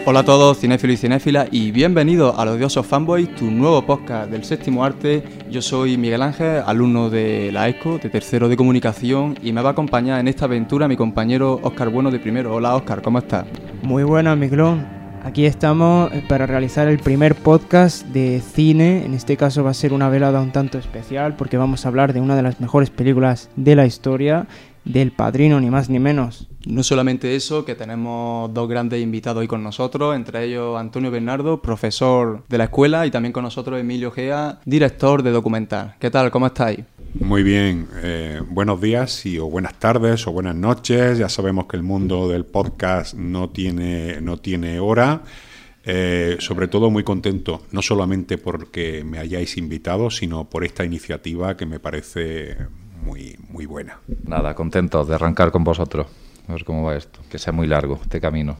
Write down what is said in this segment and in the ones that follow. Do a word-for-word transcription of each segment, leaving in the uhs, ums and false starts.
Hola a todos, cinéfilos y cinéfilas, y bienvenidos a Los Odiosos Fanboys, tu nuevo podcast del séptimo arte. Yo soy Miguel Ángel, alumno de la ESCO, de tercero de comunicación, y me va a acompañar en esta aventura mi compañero Óscar Bueno de primero. Hola Óscar, ¿cómo estás? Muy buenas, Miguelón. Aquí estamos para realizar el primer podcast de cine. En este caso va a ser una velada un tanto especial porque vamos a hablar de una de las mejores películas de la historia, del Padrino, ni más ni menos. No solamente eso, que tenemos dos grandes invitados hoy con nosotros, entre ellos Antonio Bernardo, profesor de la escuela, y también con nosotros Emilio Gea, director de documental. ¿Qué tal? ¿Cómo estáis? Muy bien, eh, buenos días y, o buenas tardes o buenas noches. Ya sabemos que el mundo del podcast no tiene, no tiene hora. Eh, sobre todo muy contento, no solamente porque me hayáis invitado, sino por esta iniciativa que me parece muy, muy buena. Nada, contentos de arrancar con vosotros. A ver cómo va esto, que sea muy largo este camino.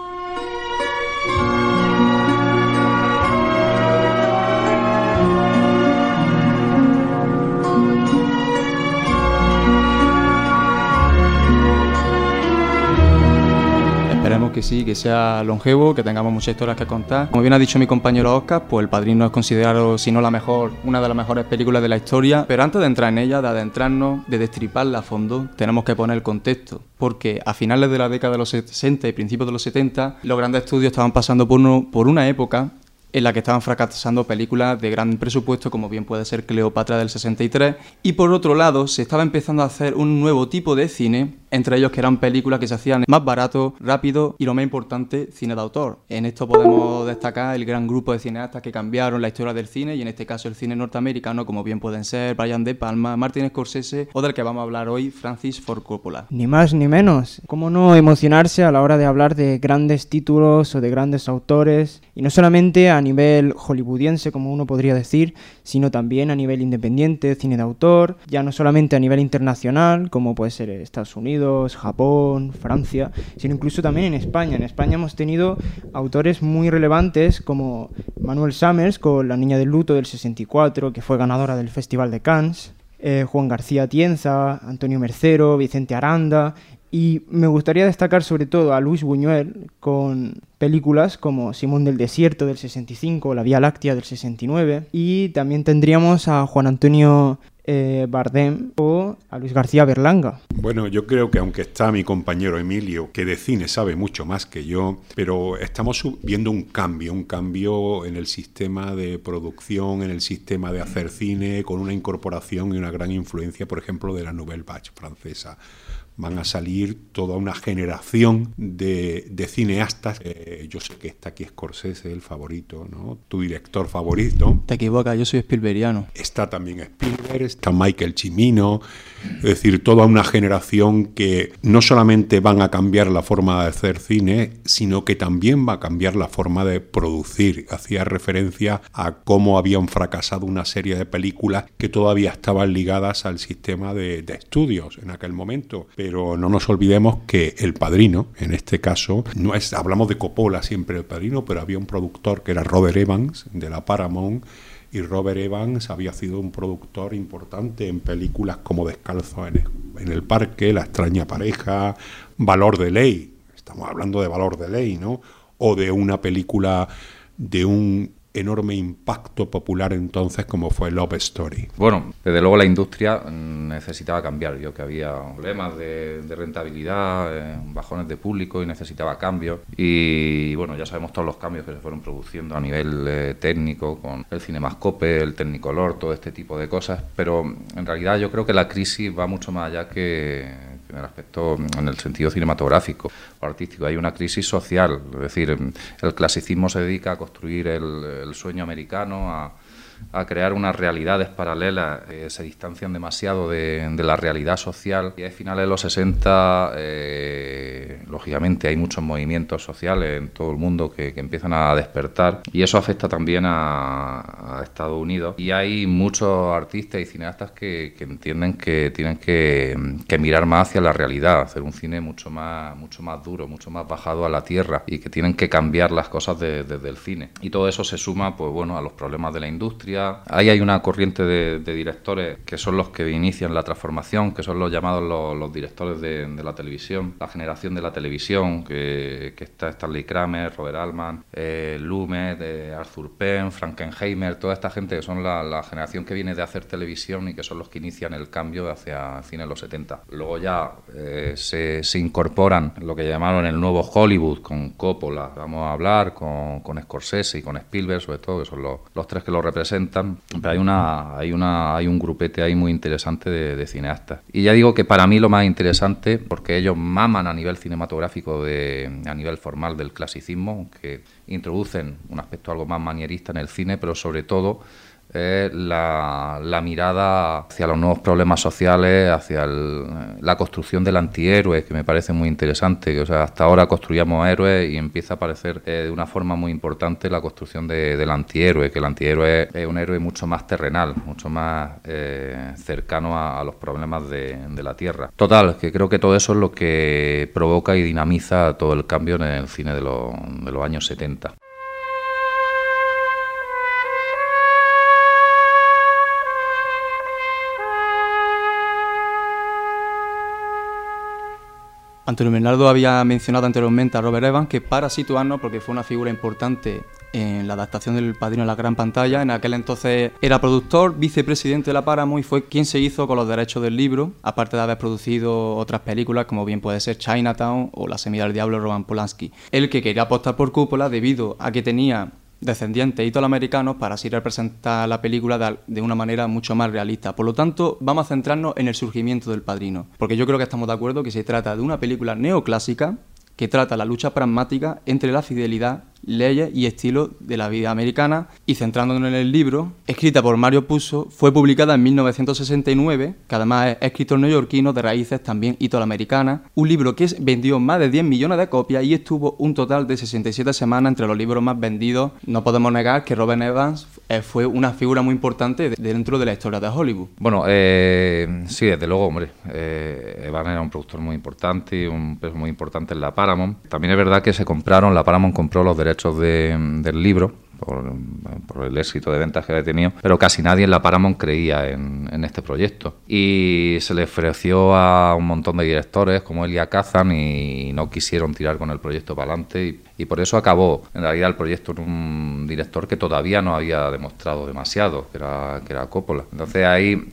Esperemos que sí, que sea longevo, que tengamos muchas historias que contar. Como bien ha dicho mi compañero Óscar, pues El Padrino es considerado, si no la mejor, una de las mejores películas de la historia. Pero antes de entrar en ella, de adentrarnos, de destriparla a fondo, tenemos que poner el contexto. Porque a finales de la década de los sesenta y principios de los setenta, los grandes estudios estaban pasando por, uno, por una época en la que estaban fracasando películas de gran presupuesto, como bien puede ser Cleopatra del sesenta y tres, y por otro lado se estaba empezando a hacer un nuevo tipo de cine, entre ellos que eran películas que se hacían más barato, rápido y, lo más importante, cine de autor. En esto podemos destacar el gran grupo de cineastas que cambiaron la historia del cine, y en este caso el cine norteamericano, como bien pueden ser Brian De Palma, Martin Scorsese o del que vamos a hablar hoy, Francis Ford Coppola. Ni más ni menos. ¿Cómo no emocionarse a la hora de hablar de grandes títulos o de grandes autores? Y no solamente a nivel hollywoodiense, como uno podría decir, sino también a nivel independiente, cine de autor, ya no solamente a nivel internacional, como puede ser Estados Unidos, Japón, Francia, sino incluso también en España. En España hemos tenido autores muy relevantes como Manuel Summers con La Niña del Luto del sesenta y cuatro, que fue ganadora del Festival de Cannes, eh, Juan García Atienza, Antonio Mercero, Vicente Aranda. Y me gustaría destacar sobre todo a Luis Buñuel con películas como Simón del Desierto del sesenta y cinco, La Vía Láctea del sesenta y nueve, y también tendríamos a Juan Antonio eh, Bardem o a Luis García Berlanga. Bueno, yo creo que aunque está mi compañero Emilio, que de cine sabe mucho más que yo, pero estamos viendo un cambio, un cambio en el sistema de producción, en el sistema de hacer cine, con una incorporación y una gran influencia, por ejemplo, de la Nouvelle Vague francesa. Van a salir toda una generación de, de cineastas. Eh, yo sé que está aquí Scorsese, el favorito, ¿no? Tu director favorito. Te equivocas, yo soy Spielbergiano. Está también Spielberg, está Michael Cimino. Es decir, toda una generación que no solamente van a cambiar la forma de hacer cine, sino que también va a cambiar la forma de producir. Hacía referencia a cómo habían fracasado una serie de películas que todavía estaban ligadas al sistema de, de estudios en aquel momento. Pero no nos olvidemos que El Padrino, en este caso, no es, hablamos de Coppola siempre, El Padrino, pero había un productor que era Robert Evans, de la Paramount, y Robert Evans había sido un productor importante en películas como Descalzo en el, en el parque, La extraña pareja, Valor de ley, estamos hablando de Valor de ley, ¿no? O de una película de un enorme impacto popular entonces como fue Love Story. Bueno, desde luego la industria necesitaba cambiar. Yo que había problemas de, de rentabilidad, eh, bajones de público y necesitaba cambios. Y bueno, ya sabemos todos los cambios que se fueron produciendo a nivel eh, técnico con el Cinemascope, el Technicolor, todo este tipo de cosas. Pero en realidad yo creo que la crisis va mucho más allá que en el aspecto, en el sentido cinematográfico o artístico. Hay una crisis social, es decir, el clasicismo se dedica a construir el, el sueño americano, a, a crear unas realidades paralelas, eh, se distancian demasiado de, de la realidad social. Y a finales de los sesenta, eh, lógicamente hay muchos movimientos sociales en todo el mundo que, que empiezan a despertar, y eso afecta también a, a Estados Unidos. Y hay muchos artistas y cineastas que, que entienden que tienen que, que mirar más hacia la realidad, hacer un cine mucho más, mucho más duro, mucho más bajado a la tierra, y que tienen que cambiar las cosas de, desde el cine. Y todo eso se suma, pues bueno, a los problemas de la industria, industria. Ahí hay una corriente de, de directores que son los que inician la transformación, que son los llamados los, los directores de, de la televisión, la generación de la televisión, que, que está Stanley Kramer, Robert Altman, eh, Lumet, eh, Arthur Penn, Frankenheimer, toda esta gente que son la, la generación que viene de hacer televisión y que son los que inician el cambio hacia el cine en los setenta. Luego ya eh, se, se incorporan lo que llamaron el nuevo Hollywood, con Coppola, vamos a hablar, con, con Scorsese y con Spielberg, sobre todo, que son los, los tres que lo representan. Pero hay una hay una hay un grupete ahí muy interesante de, de cineastas. Y ya digo que para mí lo más interesante, porque ellos maman a nivel cinematográfico, de, a nivel formal del clasicismo, que introducen un aspecto algo más manierista en el cine, pero sobre todo es la, la mirada hacia los nuevos problemas sociales, hacia el, la construcción del antihéroe, que me parece muy interesante. Que, o sea, hasta ahora construíamos héroes y empieza a aparecer eh, de una forma muy importante la construcción de, del antihéroe, que el antihéroe es un héroe mucho más terrenal, mucho más eh, cercano a, a los problemas de, de la Tierra. Total, que creo que todo eso es lo que provoca y dinamiza todo el cambio en el cine de, lo, de los años setenta. Antonio Bernardo había mencionado anteriormente a Robert Evans, que para situarnos, porque fue una figura importante en la adaptación del Padrino en la gran pantalla, en aquel entonces era productor, vicepresidente de la Paramount y fue quien se hizo con los derechos del libro, aparte de haber producido otras películas como bien puede ser Chinatown o La semilla del diablo de Roman Polanski. Él que quería apostar por Coppola debido a que tenía descendientes italoamericanos para así representar la película de, de una manera mucho más realista. Por lo tanto, vamos a centrarnos en el surgimiento del Padrino, porque yo creo que estamos de acuerdo que se trata de una película neoclásica que trata la lucha pragmática entre la fidelidad, leyes y estilo de la vida americana, y centrándonos en el libro, escrita por Mario Puzo, fue publicada en mil novecientos sesenta y nueve, que además es escritor neoyorquino de raíces también italoamericanas, un libro que vendió más de diez millones de copias y estuvo un total de sesenta y siete semanas entre los libros más vendidos. No podemos negar que Robert Evans eh, fue una figura muy importante de, dentro de la historia de Hollywood. Bueno, eh, sí, desde luego, hombre, eh, Evans era un productor muy importante y un peso muy importante en la Paramount. También es verdad que se compraron, la Paramount compró los derechos de, del libro por, por el éxito de ventas que había tenido, pero casi nadie en la Paramount creía en, en este proyecto y se le ofreció a un montón de directores como Elia Kazan y no quisieron tirar con el proyecto para adelante y, y por eso acabó en realidad el proyecto en un director que todavía no había demostrado demasiado, que era, que era Coppola. Entonces ahí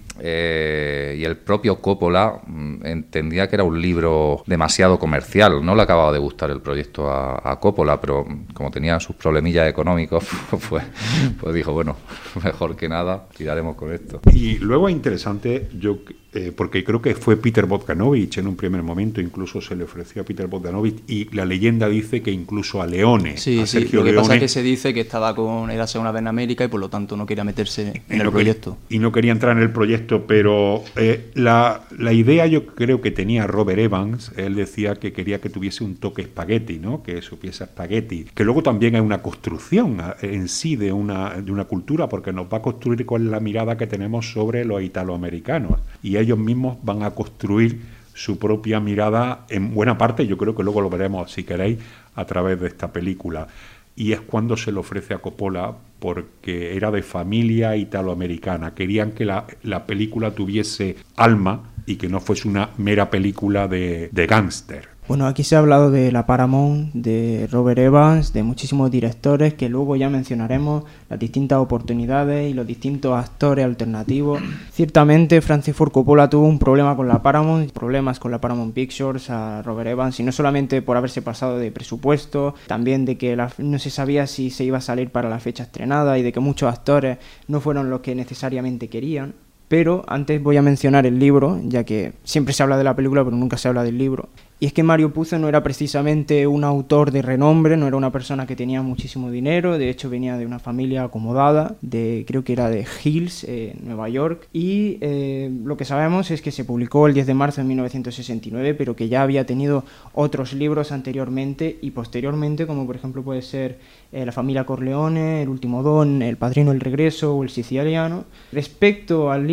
Eh, y el propio Coppola mm, entendía que era un libro demasiado comercial. No le acababa de gustar el proyecto a, a Coppola, pero como tenía sus problemillas económicos, pues, pues dijo, bueno, mejor que nada, tiraremos con esto. Y luego es interesante, yo eh, porque creo que fue Peter Bogdanovich en un primer momento, incluso se le ofreció a Peter Bogdanovich, y la leyenda dice que incluso a Leone, sí, a sí, Sergio lo que Leone, pasa es que se dice que estaba con érase una vez en América y por lo tanto no quería meterse en el no proyecto. Quería, y no quería entrar en el proyecto, pero eh, la, la idea yo creo que tenía Robert Evans. Él decía que quería que tuviese un toque espagueti, ¿no? Que supiese espagueti, que luego también hay una construcción en sí de una, de una cultura, porque nos va a construir con la mirada que tenemos sobre los italoamericanos, y ellos mismos van a construir su propia mirada en buena parte. Yo creo que luego lo veremos, si queréis, a través de esta película. Y es cuando se le ofrece a Coppola, porque era de familia italoamericana. Querían que la, la película tuviese alma y que no fuese una mera película de, de gángster. Bueno, aquí se ha hablado de la Paramount, de Robert Evans, de muchísimos directores que luego ya mencionaremos, las distintas oportunidades y los distintos actores alternativos. Ciertamente Francis Ford Coppola tuvo un problema con la Paramount, problemas con la Paramount Pictures, a Robert Evans, y no solamente por haberse pasado de presupuesto, también de que la, no se sabía si se iba a salir para la fecha estrenada y de que muchos actores no fueron los que necesariamente querían. Pero antes voy a mencionar el libro, ya que siempre se habla de la película pero nunca se habla del libro. Y es que Mario Puzo no era precisamente un autor de renombre, no era una persona que tenía muchísimo dinero, de hecho venía de una familia acomodada, de creo que era de Hills, eh, Nueva York, y eh, lo que sabemos es que se publicó el diez de marzo de mil novecientos sesenta y nueve, pero que ya había tenido otros libros anteriormente y posteriormente, como por ejemplo puede ser eh, La familia Corleone, El último don, El padrino, El regreso o El siciliano. Respecto al libro,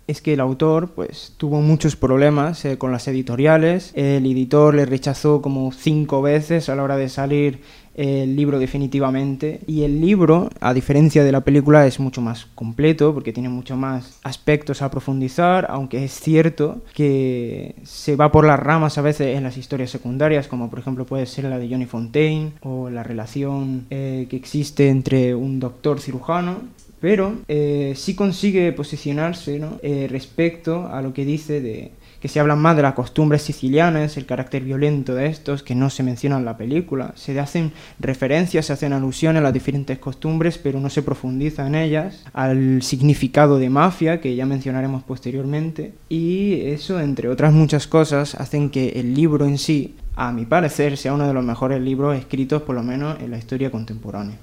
es que el autor pues tuvo muchos problemas eh, con las editoriales. El editor le rechazó como cinco veces a la hora de salir el libro definitivamente, y el libro, a diferencia de la película, es mucho más completo porque tiene mucho más aspectos a profundizar, aunque es cierto que se va por las ramas a veces en las historias secundarias, como por ejemplo puede ser la de Johnny Fontaine o la relación eh, que existe entre un doctor cirujano, pero eh, sí consigue posicionarse, ¿no? eh, respecto a lo que dice de que se hablan más de las costumbres sicilianas, el carácter violento de estos, que no se menciona en la película. Se hacen referencias, se hacen alusiones a las diferentes costumbres, pero no se profundiza en ellas, al significado de mafia, que ya mencionaremos posteriormente, y eso, entre otras muchas cosas, hacen que el libro en sí, a mi parecer, sea uno de los mejores libros escritos, por lo menos en la historia contemporánea.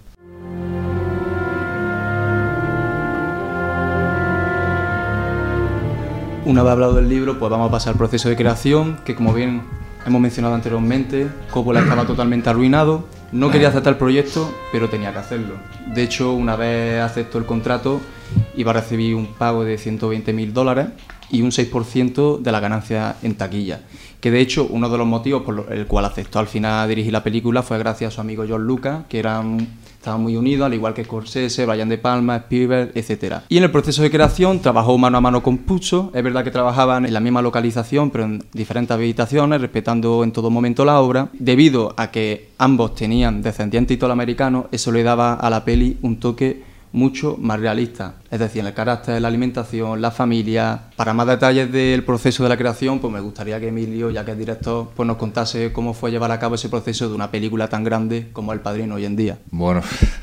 Una vez hablado del libro, pues vamos a pasar al proceso de creación, que como bien hemos mencionado anteriormente, Coppola estaba totalmente arruinado, no quería aceptar el proyecto, pero tenía que hacerlo. De hecho, una vez aceptó el contrato, iba a recibir un pago de ciento veinte mil dólares y un seis por ciento de la ganancia en taquilla, que de hecho uno de los motivos por el cual aceptó al final dirigir la película fue gracias a su amigo George Lucas, que eran... estaban muy unidos, al igual que Scorsese, Brian De Palma, Spielberg, etcétera. Y en el proceso de creación trabajó mano a mano con Puzo. Es verdad que trabajaban en la misma localización, pero en diferentes habitaciones, respetando en todo momento la obra. Debido a que ambos tenían descendientes italoamericanos, eso le daba a la peli un toque mucho más realista, es decir, en el carácter, la alimentación, la familia. Para más detalles del proceso de la creación, pues me gustaría que Emilio, ya que es director, pues nos contase cómo fue llevar a cabo ese proceso de una película tan grande como El Padrino hoy en día. Bueno,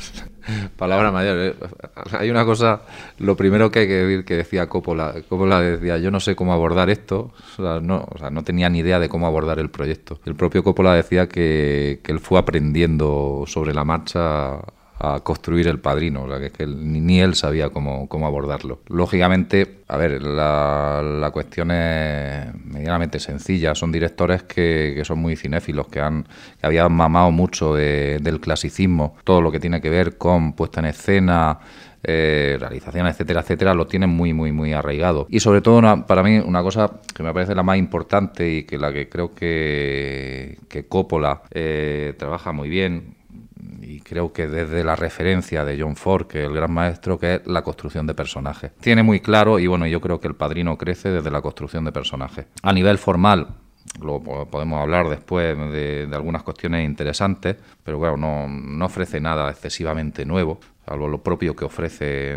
palabra mayor, ¿eh? Hay una cosa, lo primero que hay que decir que decía Coppola, Coppola decía, yo no sé cómo abordar esto, o sea, no, o sea, no tenía ni idea de cómo abordar el proyecto. El propio Coppola decía que, que él fue aprendiendo sobre la marcha a construir El Padrino, o sea, que, es que él, ni, ni él sabía cómo, cómo abordarlo. Lógicamente, a ver, la, la cuestión es medianamente sencilla. Son directores que, que son muy cinéfilos, que, han, que habían mamado mucho de, del clasicismo. Todo lo que tiene que ver con puesta en escena, eh, realización, etcétera, etcétera, lo tienen muy, muy, muy arraigado. Y sobre todo, una, para mí, una cosa que me parece la más importante y que la que creo que, que Coppola eh, trabaja muy bien, y creo que desde la referencia de John Ford, que es el gran maestro, que es la construcción de personajes. Tiene muy claro, y bueno, yo creo que El Padrino crece desde la construcción de personajes. A nivel formal, lo podemos hablar después de, de algunas cuestiones interesantes, pero bueno, no, no ofrece nada excesivamente nuevo, salvo lo propio que ofrece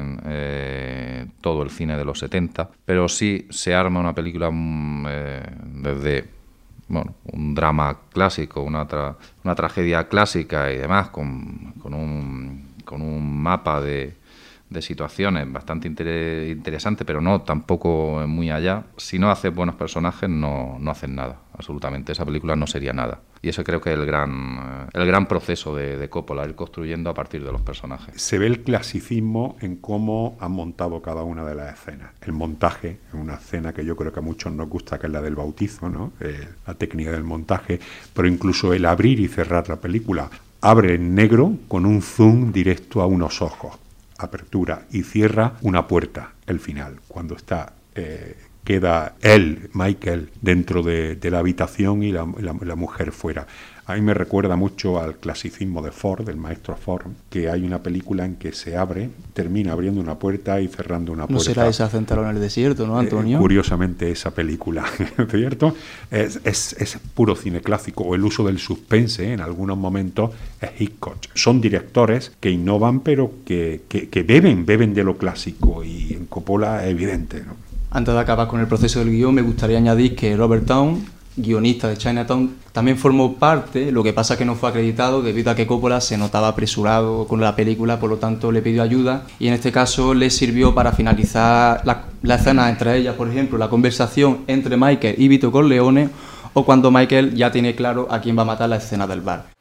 eh, todo el cine de los setenta, pero sí se arma una película eh, desde... bueno, un drama clásico, una, tra una tragedia clásica y demás, con, con, un, con un mapa de, de situaciones bastante inter interesante, pero no tampoco muy allá. Si no haces buenos personajes, no, no haces nada, absolutamente. Esa película no sería nada. Y eso creo que es el gran, el gran proceso de, de Coppola, ir construyendo a partir de los personajes. Se ve el clasicismo en cómo han montado cada una de las escenas. El montaje, en una escena que yo creo que a muchos nos gusta, que es la del bautizo, ¿no? Eh, la técnica del montaje, pero incluso el abrir y cerrar la película. Abre en negro con un zoom directo a unos ojos, apertura, y cierra una puerta, el final, cuando está... Eh, queda él, Michael, dentro de, de la habitación y la, la, la mujer fuera. A mí me recuerda mucho al clasicismo de Ford, del maestro Ford, que hay una película en que se abre, termina abriendo una puerta y cerrando una puerta. ¿No será esa Central en el desierto, no, Antonio? Eh, curiosamente, esa película, ¿cierto? Es, es, es puro cine clásico, o el uso del suspense, ¿eh? En algunos momentos es Hitchcock. Son directores que innovan, pero que, que, que beben, beben de lo clásico, y en Coppola es evidente, ¿no? Antes de acabar con el proceso del guión, me gustaría añadir que Robert Towne, guionista de Chinatown, también formó parte, lo que pasa es que no fue acreditado debido a que Coppola se notaba apresurado con la película, por lo tanto le pidió ayuda, y en este caso le sirvió para finalizar la, la escena entre ellas, por ejemplo, la conversación entre Michael y Vito Corleone, o cuando Michael ya tiene claro a quién va a matar, la escena del bar.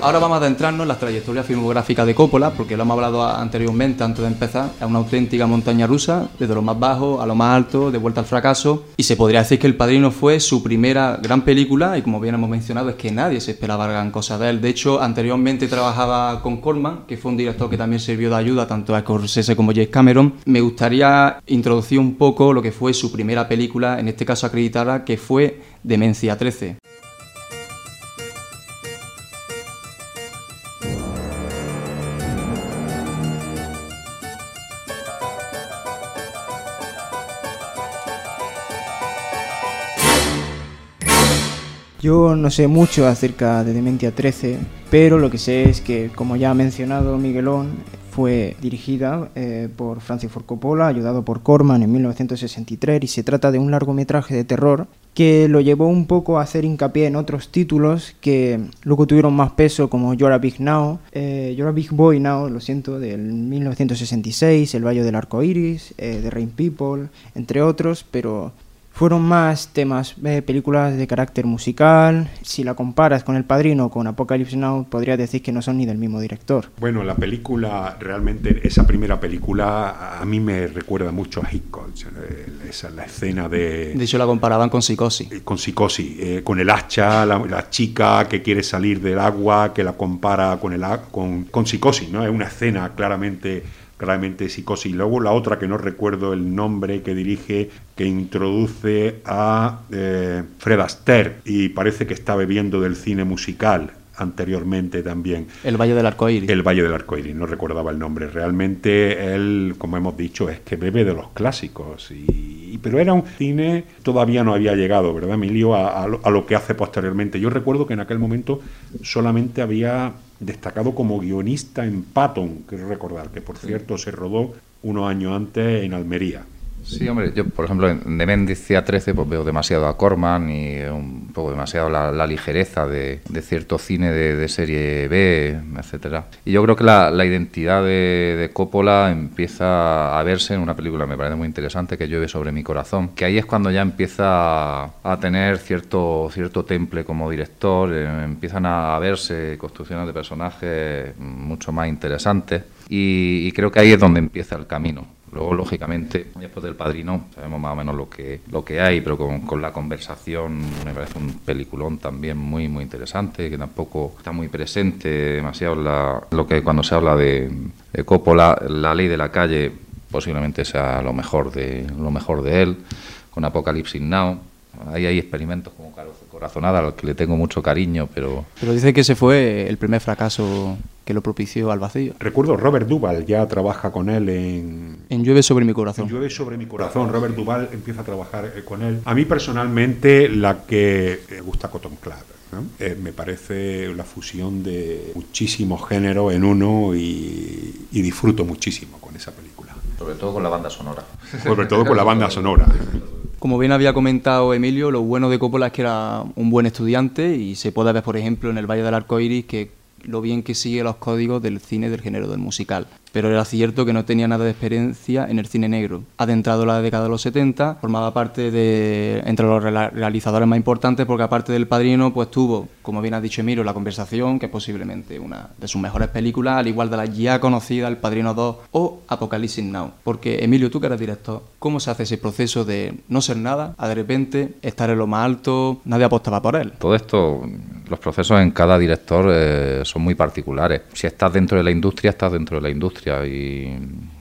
Ahora vamos a adentrarnos en la trayectoria filmográfica de Coppola, porque lo hemos hablado anteriormente, antes de empezar. Es una auténtica montaña rusa, desde lo más bajo a lo más alto, de vuelta al fracaso. Y se podría decir que El Padrino fue su primera gran película, y como bien hemos mencionado, es que nadie se esperaba gran cosa de él. De hecho, anteriormente trabajaba con Corman, que fue un director que también sirvió de ayuda tanto a Scorsese como a James Cameron. Me gustaría introducir un poco lo que fue su primera película, en este caso acreditada, que fue Demencia trece. Yo no sé mucho acerca de Demencia trece, pero lo que sé es que, como ya ha mencionado Miguelón, fue dirigida eh, por Francis Ford Coppola, ayudado por Corman en mil novecientos sesenta y tres, y se trata de un largometraje de terror que lo llevó un poco a hacer hincapié en otros títulos que luego tuvieron más peso, como You're a Big Now, eh, You're a Big Boy Now, lo siento, del mil novecientos sesenta y seis, El Valle del Arco Iris, eh, The Rain People, entre otros, pero fueron más temas, eh, películas de carácter musical. Si la comparas con El Padrino o con Apocalypse Now, podrías decir que no son ni del mismo director. Bueno, la película, realmente, esa primera película a mí me recuerda mucho a Hitchcock. Esa es la escena de... De hecho, la comparaban con Psicosis. Con Psicosis, eh, con el hacha, la, la chica que quiere salir del agua, que la compara con, el, con, con Psicosis, ¿no? Es una escena claramente... claramente Psicosis. Y luego la otra, que no recuerdo el nombre, que dirige, que introduce a eh, Fred Astaire, y parece que está bebiendo del cine musical anteriormente también. El Valle del Arco Iris. El Valle del Arco Iris, no recordaba el nombre. Realmente él, como hemos dicho, es que bebe de los clásicos. Y, pero era un cine, todavía no había llegado, ¿verdad, Emilio?, a, a, lo, a lo que hace posteriormente. Yo recuerdo que en aquel momento solamente había destacado como guionista en Patton, quiero recordar, que por cierto se rodó unos años antes en Almería. Sí, hombre, yo por ejemplo en Demencia trece pues veo demasiado a Corman y un poco demasiado la, la ligereza de, de cierto cine de, de serie B, etcétera. Y yo creo que la, la identidad de, de Coppola empieza a verse en una película que me parece muy interesante, que Llueve sobre mi corazón, que ahí es cuando ya empieza a tener cierto, cierto temple como director, eh, empiezan a verse construcciones de personajes mucho más interesantes, y, y creo que ahí es donde empieza el camino. Luego, lógicamente, después del Padrino, sabemos más o menos lo que lo que hay, pero con, con la conversación me parece un peliculón también muy muy interesante, que tampoco está muy presente demasiado la, lo que cuando se habla de, de Coppola. La Ley de la calle posiblemente sea lo mejor de lo mejor de él, con Apocalypse Now. Ahí hay experimentos como Corazonada, al que le tengo mucho cariño, pero... Pero dice que ese fue el primer fracaso que lo propició al vacío. Recuerdo, Robert Duvall ya trabaja con él en... En Llueve sobre mi corazón. En Llueve sobre mi corazón. Robert Duvall empieza a trabajar con él. A mí personalmente la que me gusta Cotton Club, ¿no? Eh, me parece la fusión de muchísimos géneros en uno, y, y disfruto muchísimo con esa película. Sobre todo con la banda sonora. Sobre todo con la banda sonora. Como bien había comentado Emilio, lo bueno de Coppola es que era un buen estudiante, y se puede ver, por ejemplo, en El Valle del Arco Iris, que lo bien que sigue los códigos del cine del género del musical. Pero era cierto que no tenía nada de experiencia en el cine negro. Adentrado en la década de los setenta, formaba parte de entre los realizadores más importantes, porque aparte del Padrino, pues tuvo, como bien ha dicho Emilio, La conversación, que es posiblemente una de sus mejores películas, al igual de la ya conocida El Padrino dos o Apocalypse Now. Porque, Emilio, tú que eres director, ¿cómo se hace ese proceso de no ser nada, a de repente estar en lo más alto, nadie apostaba por él? Todo esto, los procesos en cada director eh, son muy particulares. Si estás dentro de la industria, estás dentro de la industria. Y,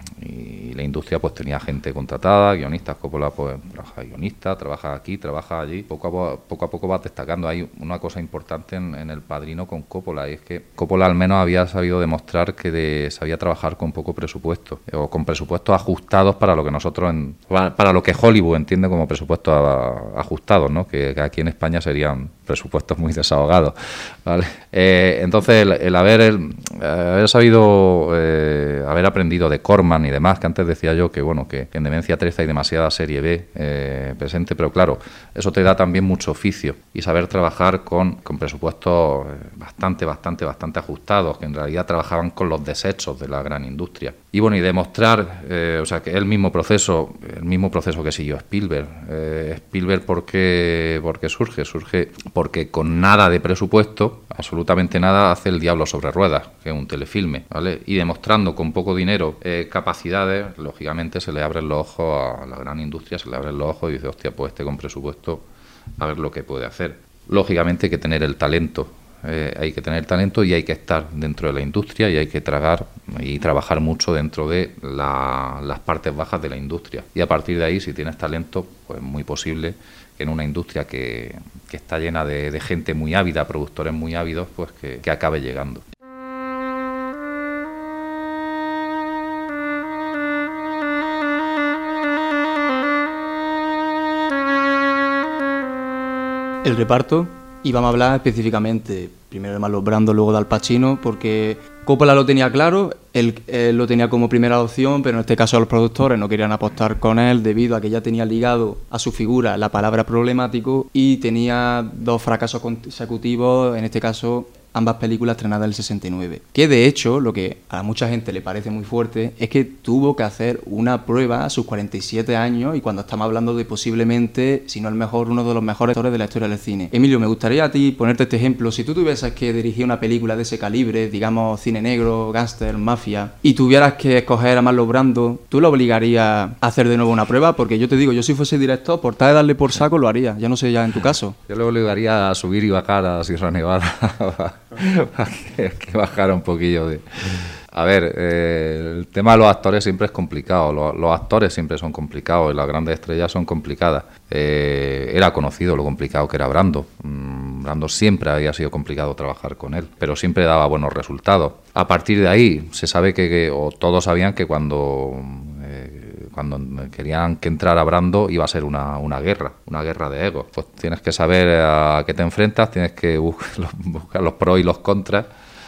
y la industria pues tenía gente contratada, guionistas. Coppola pues trabaja guionista, trabaja aquí, trabaja allí, poco a poco, poco a poco va destacando. Hay una cosa importante en, en El Padrino con Coppola, y es que Coppola al menos había sabido demostrar que de, sabía trabajar con poco presupuesto, o con presupuestos ajustados para lo que nosotros en, para lo que Hollywood entiende como presupuestos a, ajustados, ¿no? Que, que aquí en España serían presupuestos muy desahogados, ¿vale? Eh, entonces el, el haber el, haber sabido eh, haber aprendido de Corman y demás, que antes decía yo que, bueno, que en Demencia trece hay demasiada serie B eh, presente, pero claro, eso te da también mucho oficio y saber trabajar con, con presupuestos bastante, bastante, bastante ajustados, que en realidad trabajaban con los desechos de la gran industria. Y bueno, y demostrar, eh, o sea, que el mismo proceso, el mismo proceso que siguió Spielberg. Eh, Spielberg, ¿por qué, por qué surge? Surge porque con nada de presupuesto, absolutamente nada, hace El diablo sobre ruedas, que es un telefilme, ¿vale? Y demostrando con poco dinero eh, capacidades, lógicamente se le abren los ojos a la gran industria, se le abren los ojos y dice, hostia, pues este con presupuesto, a ver lo que puede hacer. Lógicamente hay que tener el talento, eh, hay que tener talento y hay que estar dentro de la industria y hay que tragar y trabajar mucho dentro de la, las partes bajas de la industria. Y a partir de ahí, si tienes talento, pues es muy posible que en una industria que, que está llena de, de gente muy ávida, productores muy ávidos, pues que, que acabe llegando. El reparto, y vamos a hablar específicamente primero de Marlon Brando, luego de Al Pacino, porque Coppola lo tenía claro, él, él lo tenía como primera opción, pero en este caso los productores no querían apostar con él debido a que ya tenía ligado a su figura la palabra problemático y tenía dos fracasos consecutivos, en este caso ambas películas estrenadas en el sesenta y nueve. Que de hecho, lo que a mucha gente le parece muy fuerte, es que tuvo que hacer una prueba a sus cuarenta y siete años y cuando estamos hablando de posiblemente, si no el mejor, uno de los mejores actores de la historia del cine. Emilio, me gustaría a ti ponerte este ejemplo. Si tú tuvieras que dirigir una película de ese calibre, digamos cine negro, gángster, mafia, y tuvieras que escoger a Marlon Brando, ¿tú lo obligarías a hacer de nuevo una prueba? Porque yo te digo, yo si fuese director, por tal de darle por saco, lo haría. Ya no sé ya en tu caso. Yo le obligaría a subir y bajar a Sierra Nevada para que, que bajara un poquillo de... A ver, eh, el tema de los actores siempre es complicado, los, los actores siempre son complicados y las grandes estrellas son complicadas. Eh, era conocido lo complicado que era Brando. Mm, Brando siempre había sido complicado trabajar con él, pero siempre daba buenos resultados. A partir de ahí, se sabe que, que o todos sabían que cuando... Eh, cuando querían que entrara Brando iba a ser una, una guerra, una guerra de egos. Pues tienes que saber a qué te enfrentas, tienes que buscar los, buscar los pros y los contras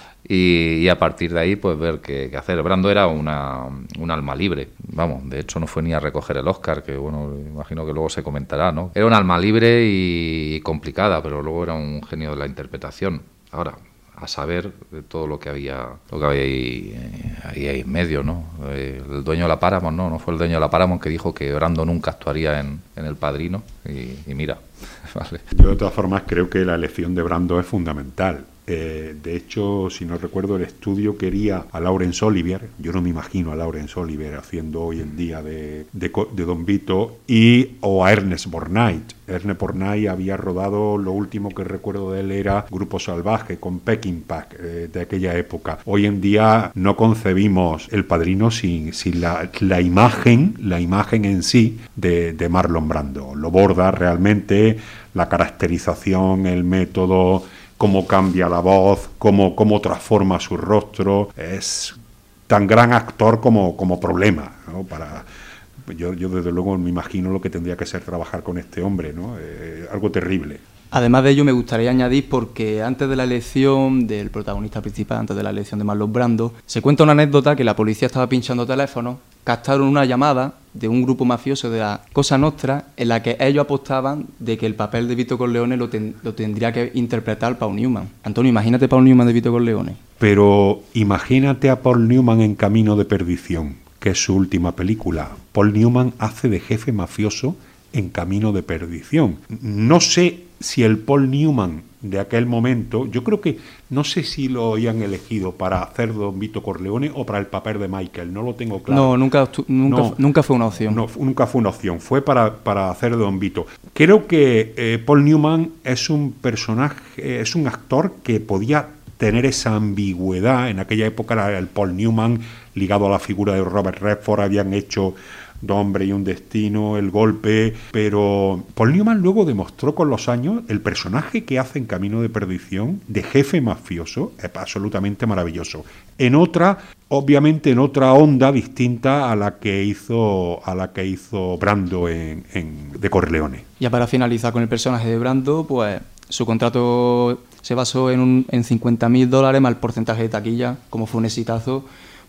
y, y a partir de ahí pues ver qué, qué hacer. Brando era una, un alma libre, vamos, de hecho no fue ni a recoger el Oscar, que bueno, imagino que luego se comentará, ¿no? Era un alma libre y complicada, pero luego era un genio de la interpretación. Ahora, a saber de todo lo que había lo que había ahí, ahí, ahí en medio, ¿no? El dueño de la Paramount, no, no fue el dueño de la Paramount que dijo que Brando nunca actuaría en, en El Padrino y, y mira, vale. Yo de todas formas creo que la elección de Brando es fundamental. Eh, de hecho, si no recuerdo, el estudio quería a Laurence Olivier. Yo no me imagino a Laurence Olivier haciendo hoy en día de, de, de Don Vito, y o a Ernest Borgnine. Ernest Borgnine había rodado, lo último que recuerdo de él era Grupo Salvaje con Peckinpah, eh, de aquella época. Hoy en día no concebimos El Padrino sin, sin la, la imagen, la imagen en sí de, de Marlon Brando. Lo borda realmente, la caracterización, el método, cómo cambia la voz, cómo, cómo transforma su rostro. Es tan gran actor como, como problema, ¿no? Para, yo, yo desde luego me imagino lo que tendría que ser trabajar con este hombre, ¿no? Eh, algo terrible. Además de ello, me gustaría añadir, porque antes de la elección del protagonista principal, antes de la elección de Marlon Brando, se cuenta una anécdota que la policía estaba pinchando teléfonos, captaron una llamada de un grupo mafioso de la Cosa Nostra en la que ellos apostaban de que el papel de Vito Corleone lo, ten, lo tendría que interpretar Paul Newman. Antonio, imagínate Paul Newman de Vito Corleone. Pero imagínate a Paul Newman en Camino de Perdición, que es su última película. Paul Newman hace de jefe mafioso en Camino de Perdición. No sé si el Paul Newman de aquel momento, yo creo que, no sé si lo habían elegido para hacer Don Vito Corleone o para el papel de Michael, no lo tengo claro. No, nunca, nunca, no, nunca fue una opción. No, nunca fue una opción, fue para, para hacer de Don Vito. Creo que eh, Paul Newman es un personaje, es un actor que podía tener esa ambigüedad. En aquella época era el Paul Newman ligado a la figura de Robert Redford, habían hecho Dos hombres y un destino, El golpe, pero Paul Newman luego demostró con los años el personaje que hace en Camino de Perdición de jefe mafioso es absolutamente maravilloso. En otra, obviamente en otra onda distinta a la que hizo a la que hizo Brando en, en de Corleone. Ya para finalizar con el personaje de Brando, pues su contrato se basó en, un, en cincuenta mil dólares más el porcentaje de taquilla, como fue un exitazo.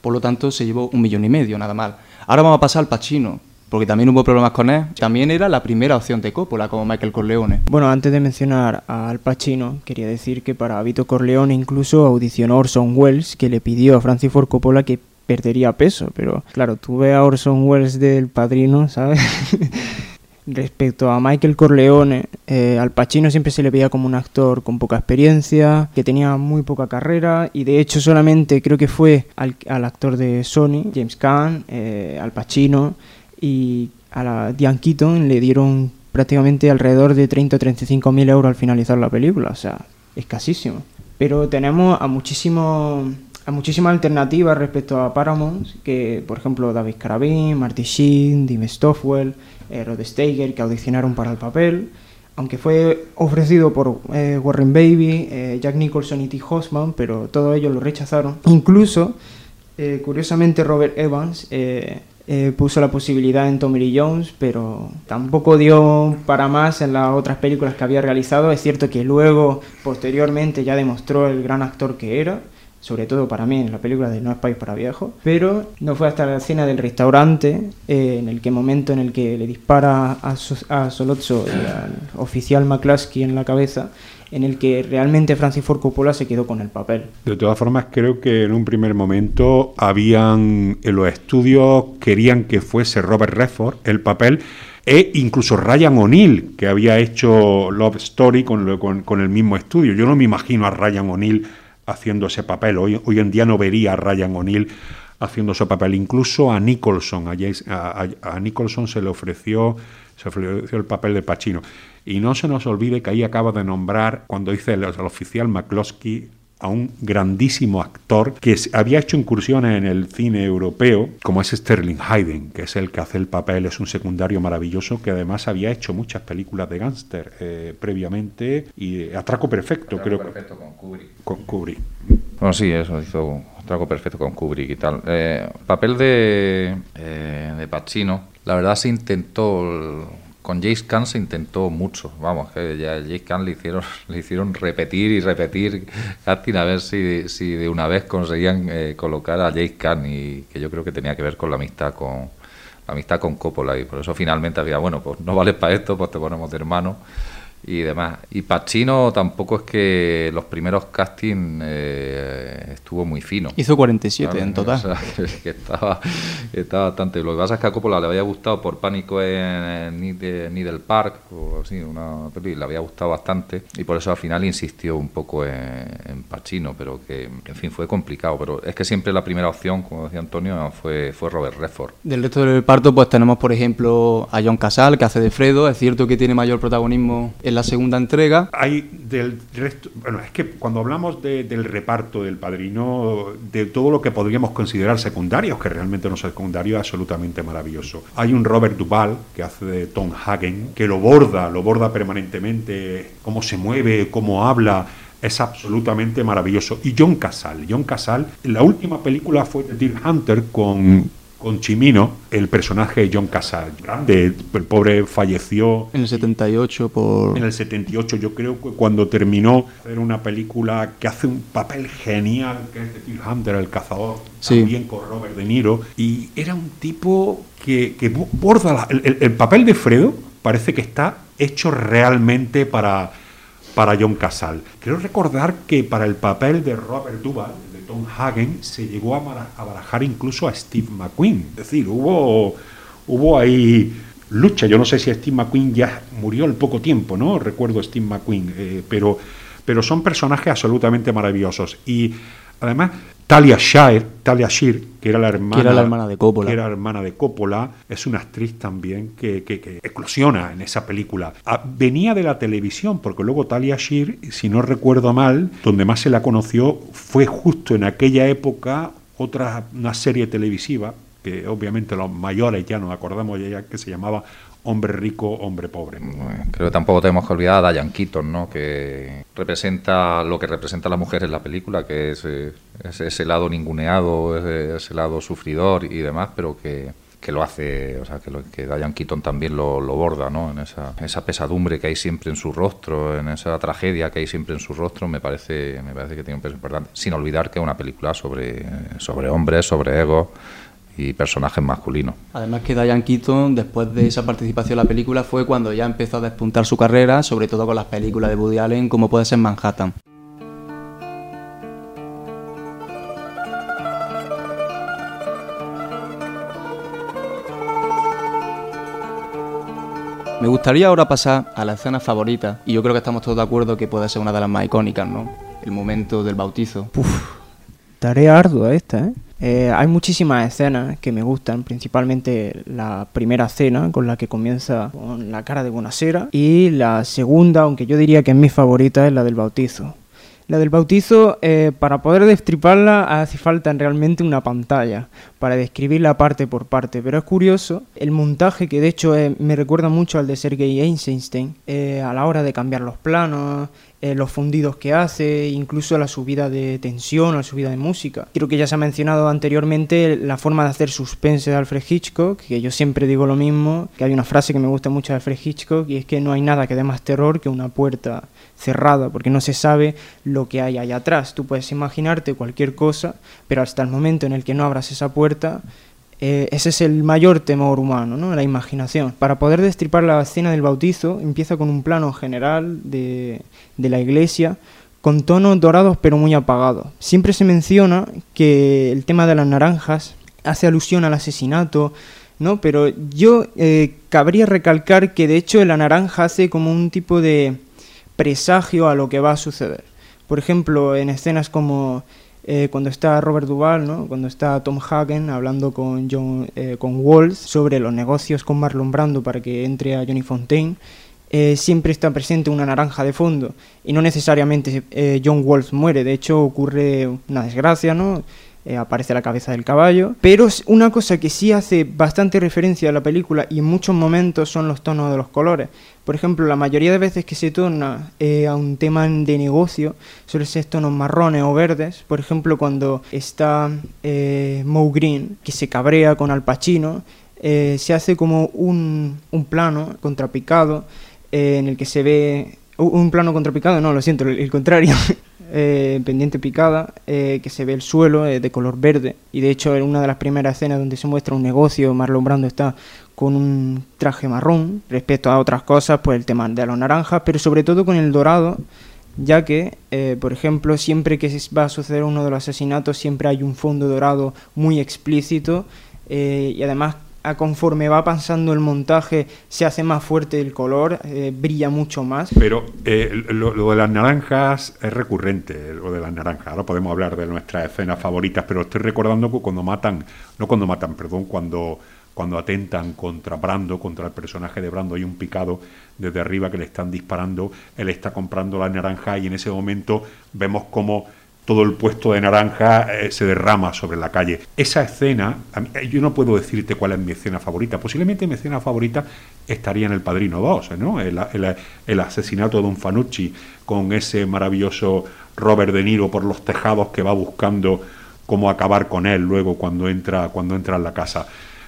por lo tanto se llevó un millón y medio, nada mal. Ahora vamos a pasar al Pacino, porque también hubo problemas con él. También era la primera opción de Coppola, como Michael Corleone. Bueno, antes de mencionar a Al Pacino, quería decir que para Vito Corleone incluso audicionó Orson Welles, que le pidió a Francis Ford Coppola que perdería peso, pero claro, tú ves a Orson Welles del Padrino, ¿sabes? Respecto a Michael Corleone, eh, Al Pacino siempre se le veía como un actor con poca experiencia, que tenía muy poca carrera, y de hecho solamente creo que fue al, al actor de Sony, James Caan, eh, Al Pacino, y a la Diane Keaton le dieron prácticamente alrededor de treinta o treinta y cinco mil euros al finalizar la película, o sea, escasísimo. Pero tenemos a muchísimos... Hay muchísimas alternativas respecto a Paramount, que por ejemplo David Carradine, Marty Sheen, Dim Stockwell, eh, Rod Steiger, que audicionaron para el papel, aunque fue ofrecido por eh, Warren Beatty, eh, Jack Nicholson y T. Hoffman, pero todos ellos lo rechazaron. Incluso, eh, curiosamente, Robert Evans eh, eh, puso la posibilidad en Tommy Lee Jones, pero tampoco dio para más en las otras películas que había realizado. Es cierto que luego, posteriormente, ya demostró el gran actor que era, sobre todo para mí en la película de No es país para viejos, pero no fue hasta la escena del restaurante, eh, en el que momento en el que le dispara a, so a Solozzo y al oficial McCluskey en la cabeza, en el que realmente Francis Ford Coppola se quedó con el papel. De todas formas, creo que en un primer momento habían, en los estudios querían que fuese Robert Redford el papel, e incluso Ryan O'Neal, que había hecho Love Story con, con, con el mismo estudio. Yo no me imagino a Ryan O'Neal haciendo ese papel. Hoy, hoy en día no vería a Ryan O'Neal haciendo ese papel. Incluso a Nicholson, a, a, a Nicholson se le ofreció se ofreció el papel de Pacino. Y no se nos olvide que ahí acaba de nombrar, cuando dice el, el oficial McCluskey, a un grandísimo actor que había hecho incursiones en el cine europeo, como es Sterling Hayden, que es el que hace el papel, es un secundario maravilloso, que además había hecho muchas películas de gángster eh, previamente, y Atraco Perfecto, Atraco creo Perfecto con Kubrick. Con Kubrick. Bueno, sí, eso, hizo Atraco Perfecto con Kubrick y tal. Eh, papel de, eh, de Pacino, la verdad se intentó... Con James Caan se intentó mucho, vamos, que ya James Caan le hicieron, le hicieron repetir y repetir casting a ver si, si de una vez conseguían eh, colocar a James Caan, y que yo creo que tenía que ver con la amistad con la amistad con Coppola, y por eso finalmente había, bueno, pues no vales para esto, pues te ponemos de hermano y demás. Y Pacino tampoco es que los primeros castings eh, estuvo muy fino. Hizo cuarenta y siete, ¿sabes? En total. O sea, que estaba, estaba bastante. Lo que pasa es que a Coppola le había gustado por Pánico en Needle Park, o así, una película, le había gustado bastante, y por eso al final insistió un poco en, en Pacino, pero que, en fin, fue complicado. Pero es que siempre la primera opción, como decía Antonio, fue, fue Robert Redford. Del resto del reparto, pues tenemos, por ejemplo, a John Casal, que hace de Fredo. Es cierto que tiene mayor protagonismo en la segunda entrega. Hay del resto, bueno, es que cuando hablamos de, del reparto del Padrino, de todo lo que podríamos considerar secundarios, que realmente no son secundarios, es absolutamente maravilloso. Hay un Robert Duvall, que hace de Tom Hagen, que lo borda, lo borda permanentemente, cómo se mueve, cómo habla, es absolutamente maravilloso. Y John Casal, John Casal, la última película fue The Deer Hunter con... con Cimino, el personaje de John Casal, grande, el pobre falleció en el setenta y ocho por... En el setenta y ocho, yo creo que cuando terminó, era una película que hace un papel genial, que es The Deer Hunter, el cazador, sí, también con Robert De Niro, y era un tipo que, que borda la, el, el papel de Fredo, parece que está hecho realmente para, para John Casal. Quiero recordar que para el papel de Robert Duvall, Tom Hagen, se llegó a barajar incluso a Steve McQueen. Es decir, hubo, hubo ahí lucha. Yo no sé si Steve McQueen ya murió al poco tiempo, ¿no? Recuerdo a Steve McQueen, eh, pero, pero son personajes absolutamente maravillosos. Y además, Talia Shire, Talia Shire, que era la hermana, que era la hermana de Coppola, que era hermana de Coppola, es una actriz también que, que, que eclosiona en esa película. Ah, venía de la televisión, porque luego Talia Shire, si no recuerdo mal, donde más se la conoció fue justo en aquella época otra una serie televisiva que obviamente los mayores ya nos acordamos ya, que se llamaba Hombre Rico, Hombre Pobre. Bueno, creo que tampoco tenemos que olvidar a Diane Keaton, ¿no? Que representa lo que representa la mujer en la película, que es, es ese lado ninguneado, ese, ese lado sufridor y demás, pero que, que lo hace, o sea, que, lo, que Diane Keaton también lo, lo borda, ¿no? En esa, esa pesadumbre que hay siempre en su rostro, en esa tragedia que hay siempre en su rostro, me parece, me parece que tiene un peso importante. Sin olvidar que es una película sobre, sobre hombres, sobre egos y personajes masculinos. Además que Diane Keaton, después de esa participación en la película, fue cuando ya empezó a despuntar su carrera, sobre todo con las películas de Woody Allen, como puede ser Manhattan. Me gustaría ahora pasar a la escena favorita, y yo creo que estamos todos de acuerdo que puede ser una de las más icónicas, ¿no? El momento del bautizo. Uf, tarea ardua esta, ¿eh? Eh, hay muchísimas escenas que me gustan, principalmente la primera escena con la que comienza con la cara de Bonasera, y la segunda, aunque yo diría que es mi favorita, es la del bautizo. La del bautizo, eh, para poder destriparla hace falta realmente una pantalla para describirla parte por parte, pero es curioso el montaje, que de hecho eh, me recuerda mucho al de Sergei Eisenstein, eh, a la hora de cambiar los planos, eh, los fundidos que hace, incluso la subida de tensión, la subida de música. Creo que ya se ha mencionado anteriormente la forma de hacer suspense de Alfred Hitchcock, que yo siempre digo lo mismo, que hay una frase que me gusta mucho de Alfred Hitchcock, y es que no hay nada que dé más terror que una puerta cerrada, porque no se sabe lo que hay allá atrás. Tú puedes imaginarte cualquier cosa, pero hasta el momento en el que no abras esa puerta, eh, ese es el mayor temor humano, ¿no? La imaginación. Para poder destripar la escena del bautizo, empieza con un plano general de, de la iglesia, con tonos dorados pero muy apagados. Siempre se menciona que el tema de las naranjas hace alusión al asesinato, ¿no? Pero yo eh, cabría recalcar que de hecho la naranja hace como un tipo de presagio a lo que va a suceder. Por ejemplo, en escenas como eh, cuando está Robert Duvall, ¿no? Cuando está Tom Hagen hablando con John, eh, con Waltz sobre los negocios con Marlon Brando para que entre a Johnny Fontaine, eh, siempre está presente una naranja de fondo, y no necesariamente eh, John Waltz muere. De hecho ocurre una desgracia, ¿no? Eh, aparece la cabeza del caballo, pero una cosa que sí hace bastante referencia a la película y en muchos momentos son los tonos de los colores. Por ejemplo, la mayoría de veces que se torna eh, a un tema de negocio suelen ser tonos marrones o verdes. Por ejemplo, cuando está eh, Moe Greene, que se cabrea con Al Pacino, eh, se hace como un, un plano contrapicado eh, en el que se ve... Un plano contrapicado, no, lo siento, el, el contrario. Eh, pendiente picada, eh, que se ve el suelo eh, de color verde, y de hecho en una de las primeras escenas donde se muestra un negocio, Marlon Brando está con un traje marrón. Respecto a otras cosas, pues el tema de los naranjas, pero sobre todo con el dorado, ya que, eh, por ejemplo, siempre que va a suceder uno de los asesinatos siempre hay un fondo dorado muy explícito, eh, y además a conforme va pasando el montaje se hace más fuerte el color, eh, brilla mucho más. Pero eh, lo, lo de las naranjas es recurrente, lo de las naranjas. Ahora podemos hablar de nuestras escenas favoritas, pero estoy recordando que cuando matan, no cuando matan, perdón, cuando, cuando atentan contra Brando, contra el personaje de Brando, hay un picado desde arriba que le están disparando, él está comprando la naranja y en ese momento vemos cómo todo el puesto de naranja eh, se derrama sobre la calle. Esa escena, a mí, yo no puedo decirte cuál es mi escena favorita. Posiblemente mi escena favorita estaría en El Padrino dos, ¿no? El, el, el asesinato de Don Fanucci, con ese maravilloso Robert De Niro por los tejados que va buscando cómo acabar con él luego cuando entra, cuando entra en la casa.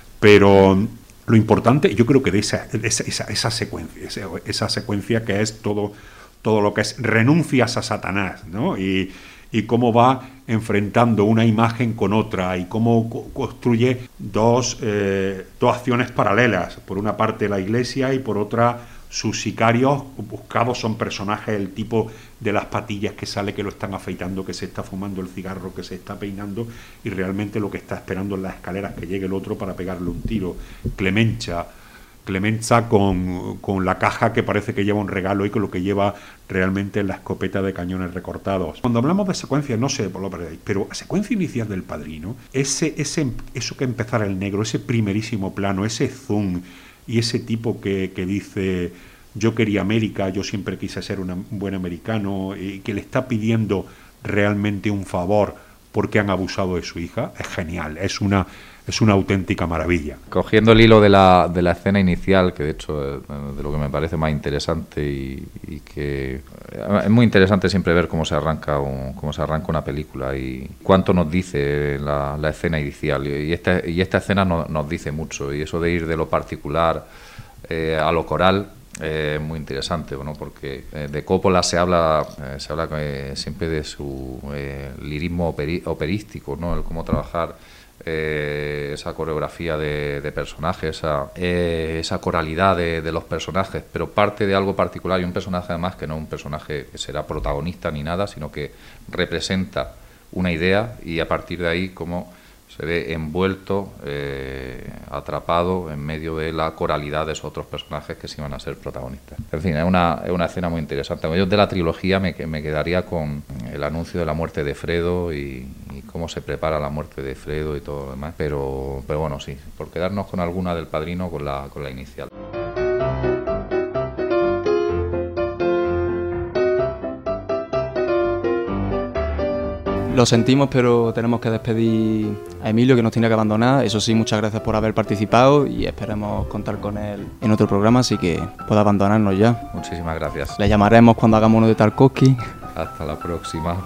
Pero lo importante, yo creo que de esa, esa, esa, esa secuencia, esa, esa secuencia que es todo, todo lo que es renuncias a Satanás, ¿no? Y y cómo va enfrentando una imagen con otra y cómo co- construye dos, eh, dos acciones paralelas. Por una parte la iglesia y por otra sus sicarios buscados son personajes, el tipo de las patillas que sale, que lo están afeitando, que se está fumando el cigarro, que se está peinando y realmente lo que está esperando en las escaleras que llegue el otro para pegarle un tiro. Clemenza. Clemenza con, con la caja que parece que lleva un regalo y con lo que lleva realmente la escopeta de cañones recortados. Cuando hablamos de secuencias, no sé por lo que, pero a secuencia inicial del Padrino, ese, ese, eso que empezara el negro, ese primerísimo plano, ese zoom y ese tipo que, que dice yo quería América, yo siempre quise ser una, un buen americano, y que le está pidiendo realmente un favor porque han abusado de su hija, es genial, es una... es una auténtica maravilla. Cogiendo el hilo de la, de la escena inicial, que de hecho es de lo que me parece más interesante y, y que es muy interesante siempre ver cómo se arranca un, cómo se arranca una película y cuánto nos dice la, la escena inicial. Y esta, y esta escena no, nos dice mucho, y eso de ir de lo particular eh, a lo coral es eh, muy interesante, bueno, porque eh, de Coppola se habla eh, se habla eh, siempre de su eh, lirismo operi, operístico, ¿no? El cómo trabajar eh, esa coreografía de, de personajes, esa, eh, esa coralidad de, de los personajes, pero parte de algo particular, y un personaje además que no es un personaje que será protagonista ni nada, sino que representa una idea, y a partir de ahí cómo se ve envuelto, eh, atrapado en medio de la coralidad de esos otros personajes que sí van a ser protagonistas. En fin, es una, es una escena muy interesante. Yo de la trilogía me, me quedaría con el anuncio de la muerte de Fredo y, y cómo se prepara la muerte de Fredo y todo lo demás. Pero, pero bueno, sí, por quedarnos con alguna del Padrino, con la, con la inicial. Lo sentimos, pero tenemos que despedir a Emilio, que nos tiene que abandonar. Eso sí, muchas gracias por haber participado y esperemos contar con él en otro programa, así que pueda abandonarnos ya. Muchísimas gracias. Le llamaremos cuando hagamos uno de Tarkovsky. Hasta la próxima.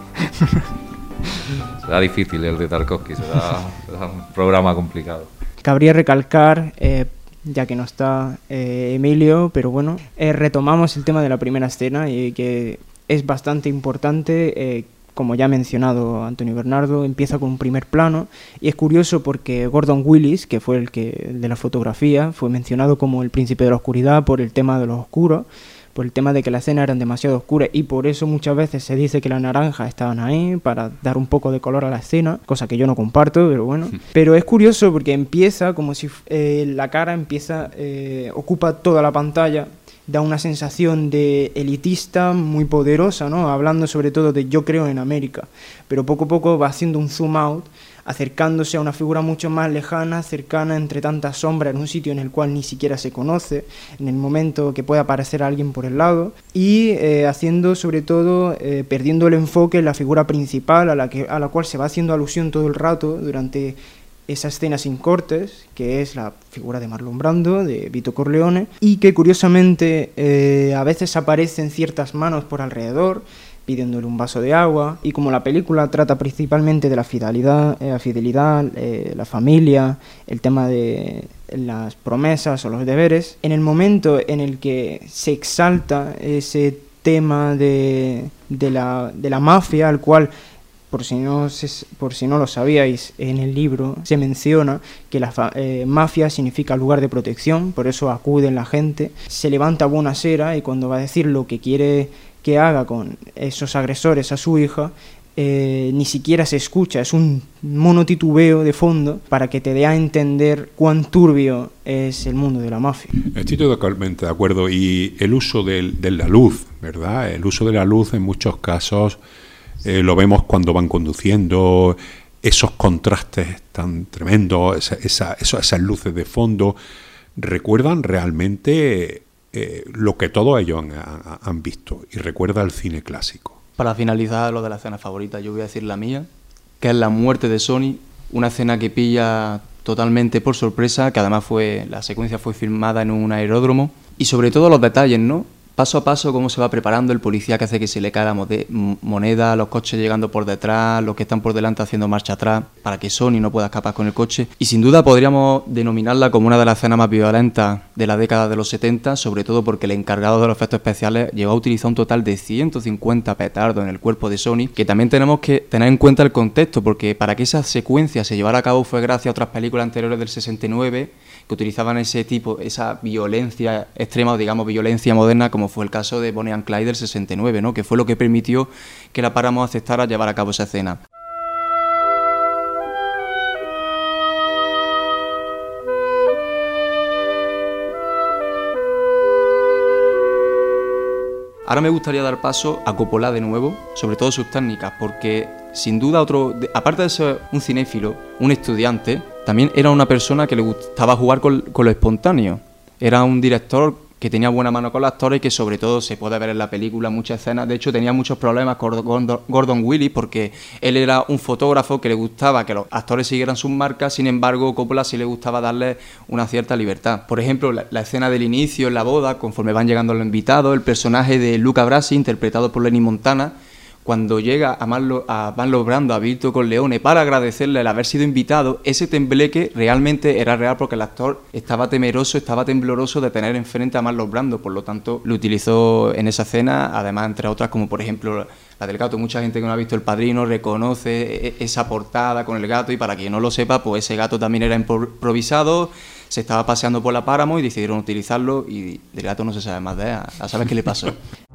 Será difícil el de Tarkovsky, será, será un programa complicado. Cabría recalcar, eh, ya que no está eh, Emilio, pero bueno, eh, retomamos el tema de la primera escena y que es bastante importante. Eh, Como ya ha mencionado Antonio Bernardo, empieza con un primer plano y es curioso porque Gordon Willis, que fue el que el de la fotografía, fue mencionado como el príncipe de la oscuridad por el tema de los oscuros, por el tema de que las escenas eran demasiado oscuras, y por eso muchas veces se dice que las naranjas estaban ahí para dar un poco de color a la escena, cosa que yo no comparto, pero bueno. Sí. Pero es curioso porque empieza como si eh, la cara empieza eh, ocupa toda la pantalla. Da una sensación de elitista muy poderosa, ¿no? Hablando sobre todo de yo creo en América, pero poco a poco va haciendo un zoom out, acercándose a una figura mucho más lejana, cercana, entre tantas sombras, en un sitio en el cual ni siquiera se conoce, en el momento que puede aparecer alguien por el lado, y eh, haciendo sobre todo, eh, perdiendo el enfoque en la figura principal, a la, que, a la cual se va haciendo alusión todo el rato durante esa escena sin cortes, que es la figura de Marlon Brando, de Vito Corleone, y que curiosamente eh, a veces aparecen ciertas manos por alrededor, pidiéndole un vaso de agua, y como la película trata principalmente de la fidelidad, eh, la, fidelidad eh, la familia, el tema de las promesas o los deberes, en el momento en el que se exalta ese tema de, de, la, de la mafia, al cual... Por si, no se, por si no lo sabíais, en el libro se menciona que la fa, eh, mafia significa lugar de protección, por eso acuden la gente, se levanta Buonasera y cuando va a decir lo que quiere que haga con esos agresores a su hija, eh, ni siquiera se escucha, es un monotitubeo de fondo para que te dé a entender cuán turbio es el mundo de la mafia. Estoy totalmente de acuerdo, y el uso de, de la luz, ¿verdad? El uso de la luz en muchos casos... Eh, lo vemos cuando van conduciendo, esos contrastes tan tremendos, esa, esa, esas, esas luces de fondo, recuerdan realmente eh, lo que todos ellos han, han visto, y recuerda el cine clásico. Para finalizar lo de la escena favorita, yo voy a decir la mía, que es la muerte de Sonny, una escena que pilla totalmente por sorpresa, que además fue la secuencia fue filmada en un aeródromo, y sobre todo los detalles, ¿no? Paso a paso, cómo se va preparando el policía que hace que se le cae la moneda, los coches llegando por detrás, los que están por delante haciendo marcha atrás, para que Sonny no pueda escapar con el coche. Y sin duda podríamos denominarla como una de las escenas más violentas de la década de los setenta, sobre todo porque el encargado de los efectos especiales llegó a utilizar un total de ciento cincuenta petardos en el cuerpo de Sonny, que también tenemos que tener en cuenta el contexto, porque para que esa secuencia se llevara a cabo fue gracias a otras películas anteriores del sesenta y nueve, que utilizaban ese tipo, esa violencia extrema, o digamos violencia moderna, como fue el caso de Bonnie and Clyde del sesenta y nueve, ¿no? Que fue lo que permitió que la Paramount aceptara llevar a cabo esa escena. Ahora me gustaría dar paso a Coppola de nuevo, sobre todo sus técnicas, porque sin duda otro, aparte de ser un cinéfilo, un estudiante, también era una persona que le gustaba jugar con, con lo espontáneo. Era un director que tenía buena mano con los actores y que sobre todo se puede ver en la película muchas escenas. De hecho, tenía muchos problemas con Gordon, Gordon Willis porque él era un fotógrafo que le gustaba que los actores siguieran sus marcas, sin embargo, Coppola sí le gustaba darle una cierta libertad. Por ejemplo, la, la escena del inicio en la boda, conforme van llegando los invitados, el personaje de Luca Brasi, interpretado por Lenny Montana, cuando llega a Marlon, a Marlon Brando, a Vito Corleone, para agradecerle el haber sido invitado, ese tembleque realmente era real porque el actor estaba temeroso, estaba tembloroso de tener enfrente a Marlon Brando, por lo tanto lo utilizó en esa escena, además entre otras como por ejemplo la del gato. Mucha gente que no ha visto El Padrino reconoce esa portada con el gato y para quien no lo sepa, pues ese gato también era improvisado, se estaba paseando por la Paramount y decidieron utilizarlo y del gato no se sabe más de él, ¿a sabes qué le pasó?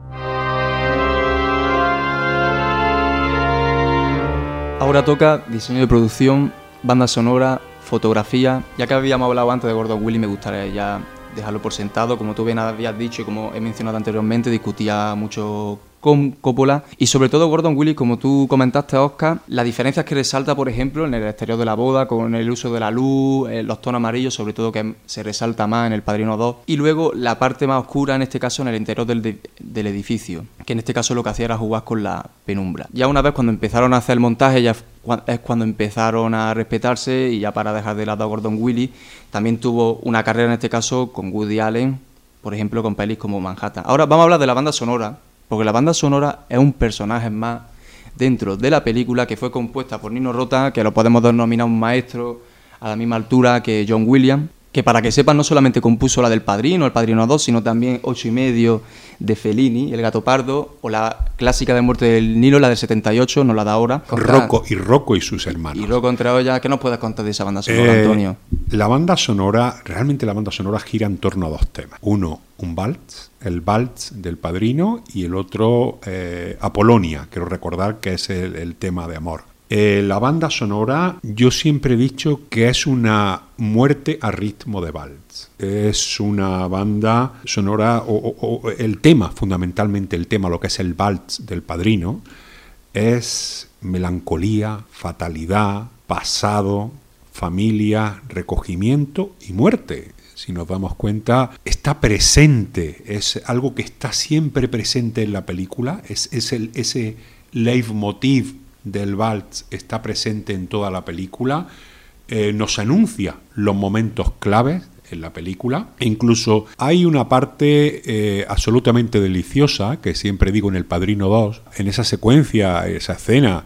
Ahora toca diseño de producción, banda sonora, fotografía. Ya que habíamos hablado antes de Gordon Willis, me gustaría ya dejarlo por sentado. Como tú bien habías dicho y como he mencionado anteriormente, discutía mucho con Coppola y sobre todo Gordon Willis, como tú comentaste, Oscar, las diferencias que resalta, por ejemplo, en el exterior de la boda, con el uso de la luz, eh, los tonos amarillos, sobre todo que se resalta más en El Padrino dos, y luego la parte más oscura, en este caso en el interior del, de, del edificio, que en este caso lo que hacía era jugar con la penumbra. Ya una vez cuando empezaron a hacer el montaje, ya es cuando empezaron a respetarse y ya para dejar de lado a Gordon Willis, también tuvo una carrera en este caso con Woody Allen, por ejemplo, con pelis como Manhattan. Ahora vamos a hablar de la banda sonora, porque la banda sonora es un personaje más dentro de la película que fue compuesta por Nino Rota, que lo podemos denominar un maestro a la misma altura que John Williams, que para que sepan no solamente compuso la del Padrino, El Padrino dos, sino también Ocho y medio de Fellini, El Gato Pardo, o la clásica de Muerte del Nilo, la del setenta y ocho, no la da ahora. Rocco y Rocco y sus hermanos. Y Rocco entre ellas, ¿qué nos puedes contar de esa banda sonora, eh, Antonio? La banda sonora, realmente la banda sonora gira en torno a dos temas. Uno, un vals, el vals del Padrino, y el otro, eh, Apolonia, quiero recordar que es el, el tema de amor. Eh, la banda sonora, yo siempre he dicho que es una muerte a ritmo de vals. Es una banda sonora, o, o, o el tema, fundamentalmente el tema, lo que es el vals del Padrino, es melancolía, fatalidad, pasado, familia, recogimiento y muerte. Si nos damos cuenta, está presente, es algo que está siempre presente en la película, es, es el, ese leitmotiv del vals está presente en toda la película, eh, nos anuncia los momentos claves en la película. Incluso hay una parte eh, absolutamente deliciosa, que siempre digo en El Padrino dos, en esa secuencia, esa escena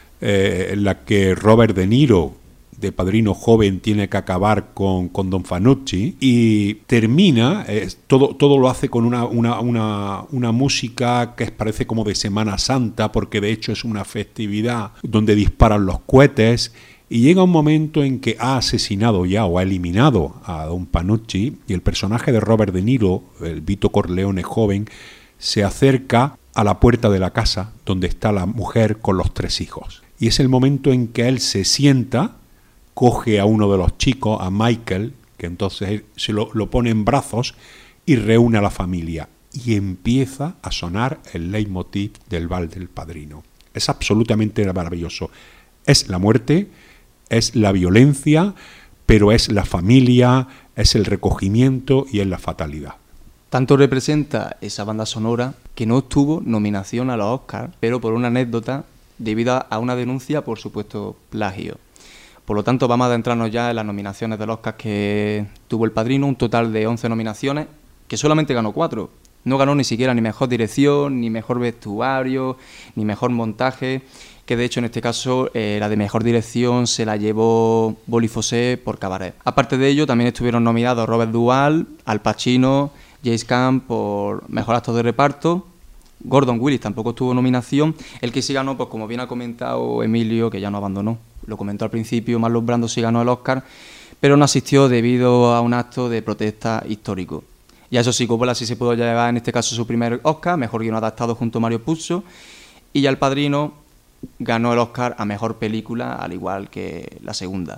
eh, en la que Robert De Niro, de Padrino joven, tiene que acabar con, con Don Fanucci y termina, eh, todo, todo lo hace con una, una, una, una música que parece como de Semana Santa, porque de hecho es una festividad donde disparan los cohetes y llega un momento en que ha asesinado ya o ha eliminado a Don Fanucci y el personaje de Robert De Niro, el Vito Corleone joven, se acerca a la puerta de la casa donde está la mujer con los tres hijos. Y es el momento en que él se sienta, coge a uno de los chicos, a Michael, que entonces se lo, lo pone en brazos y reúne a la familia. Y empieza a sonar el leitmotiv del vals del Padrino. Es absolutamente maravilloso. Es la muerte, es la violencia, pero es la familia, es el recogimiento y es la fatalidad. Tanto representa esa banda sonora que no obtuvo nominación a los Oscars, pero por una anécdota, debido a una denuncia por supuesto plagio. Por lo tanto, vamos a adentrarnos ya en las nominaciones del Oscar que tuvo El Padrino, un total de once nominaciones, que solamente ganó cuatro. No ganó ni siquiera ni mejor dirección, ni mejor vestuario, ni mejor montaje, que de hecho en este caso eh, la de mejor dirección se la llevó Boli Fossé por Cabaret. Aparte de ello, también estuvieron nominados Robert Duvall, Al Pacino, James Caan por mejor actor de reparto. Gordon Willis tampoco tuvo nominación. El que sí ganó, pues como bien ha comentado Emilio, que ya no abandonó, lo comentó al principio, Marlon Brando sí ganó el Oscar, pero no asistió debido a un acto de protesta histórico. Y a eso sí, Coppola sí se pudo llevar en este caso su primer Oscar, mejor guion adaptado junto a Mario Puzo, y ya El Padrino ganó el Oscar a mejor película, al igual que la segunda.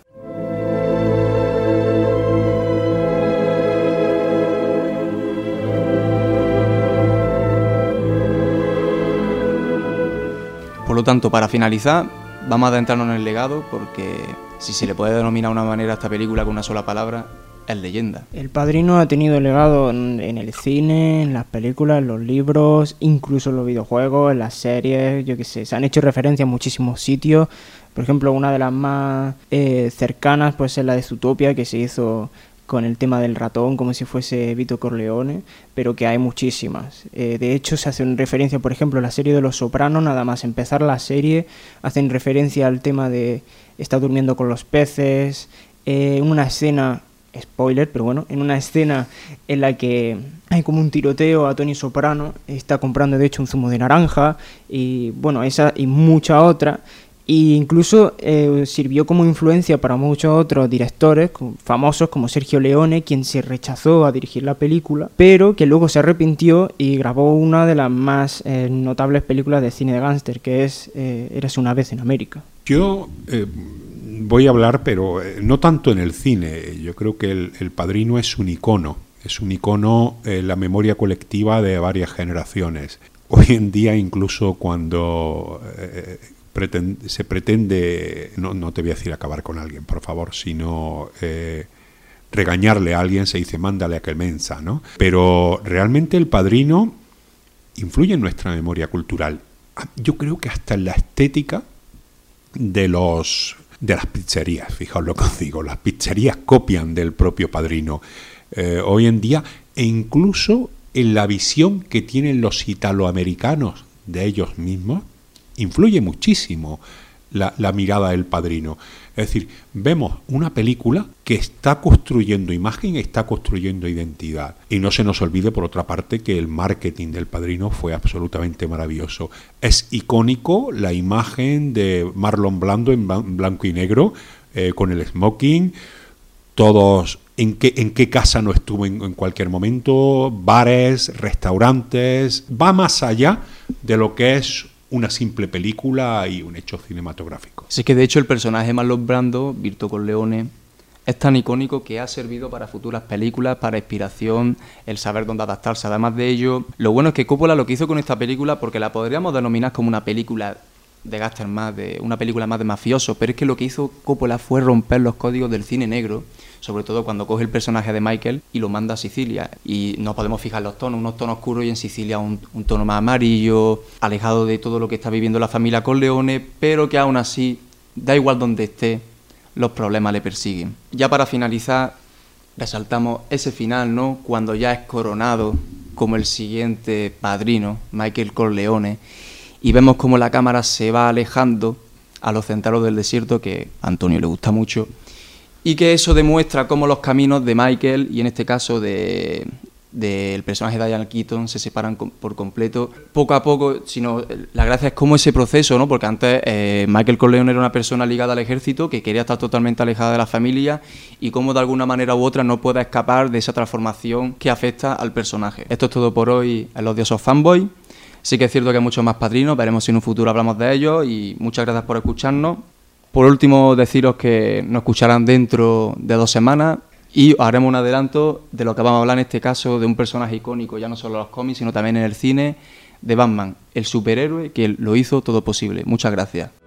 Por lo tanto, para finalizar, vamos a adentrarnos en el legado, porque si se le puede denominar de una manera a esta película con una sola palabra, es leyenda. El Padrino ha tenido legado en, en el cine, en las películas, en los libros, incluso en los videojuegos, en las series, yo qué sé, se han hecho referencias a muchísimos sitios. Por ejemplo, una de las más eh, cercanas pues es la de Zootopia, que se hizo con el tema del ratón, como si fuese Vito Corleone, pero que hay muchísimas. Eh, de hecho, se hacen referencia, por ejemplo, a la serie de Los Sopranos, nada más empezar la serie, hacen referencia al tema de está durmiendo con los peces, eh, una escena, spoiler, pero bueno, en una escena en la que hay como un tiroteo a Tony Soprano, está comprando de hecho un zumo de naranja, y bueno, esa y mucha otra. E incluso eh, sirvió como influencia para muchos otros directores famosos como Sergio Leone, quien se rechazó a dirigir la película, pero que luego se arrepintió y grabó una de las más eh, notables películas de cine de gángster, que es eh, Érase una vez en América. Yo eh, voy a hablar, pero eh, no tanto en el cine. Yo creo que el, el Padrino es un icono, es un icono en la memoria colectiva de varias generaciones. Hoy en día, incluso cuando eh, pretende, se pretende, no, no te voy a decir acabar con alguien, por favor, sino eh, regañarle a alguien, se dice mándale a aquel mensa, ¿no? Pero realmente el Padrino influye en nuestra memoria cultural. Yo creo que hasta en la estética de los de las pizzerías, fijaos lo que os digo, las pizzerías copian del propio Padrino eh, hoy en día, e incluso en la visión que tienen los italoamericanos de ellos mismos, influye muchísimo la, la mirada del Padrino. Es decir, vemos una película que está construyendo imagen, está construyendo identidad. Y no se nos olvide, por otra parte, que el marketing del Padrino fue absolutamente maravilloso. Es icónico la imagen de Marlon Brando en blanco y negro, eh, con el smoking. Todos, ¿en qué, en qué casa no estuvo en, en cualquier momento? Bares, restaurantes. Va más allá de lo que es una simple película y un hecho cinematográfico. Sí, que de hecho el personaje Marlon Brando, Vito Corleone, es tan icónico que ha servido para futuras películas, para inspiración, el saber dónde adaptarse. Además de ello, lo bueno es que Coppola lo que hizo con esta película, porque la podríamos denominar como una película de gángster más, de una película más de mafioso, pero es que lo que hizo Coppola fue romper los códigos del cine negro, sobre todo cuando coge el personaje de Michael y lo manda a Sicilia. Y no podemos fijar los tonos, unos tonos oscuros y en Sicilia un, un tono más amarillo, alejado de todo lo que está viviendo la familia Corleone, pero que aún así, da igual donde esté, los problemas le persiguen. Ya para finalizar, resaltamos ese final, ¿no? Cuando ya es coronado como el siguiente padrino, Michael Corleone, y vemos como la cámara se va alejando a los centauros del desierto, que a Antonio le gusta mucho, y que eso demuestra cómo los caminos de Michael, y en este caso de del personaje de Diane Keaton, se separan com- por completo, poco a poco, sino la gracia es cómo ese proceso, ¿no? Porque antes eh, Michael Corleone era una persona ligada al ejército, que quería estar totalmente alejada de la familia, y cómo de alguna manera u otra no puede escapar de esa transformación que afecta al personaje. Esto es todo por hoy en Los Odiosos Fanboys. Sí que es cierto que hay muchos más padrinos, veremos si en un futuro hablamos de ellos, y muchas gracias por escucharnos. Por último, deciros que nos escucharán dentro de dos semanas y haremos un adelanto de lo que vamos a hablar en este caso, de un personaje icónico, ya no solo en los cómics, sino también en el cine, de Batman, el superhéroe que lo hizo todo posible. Muchas gracias.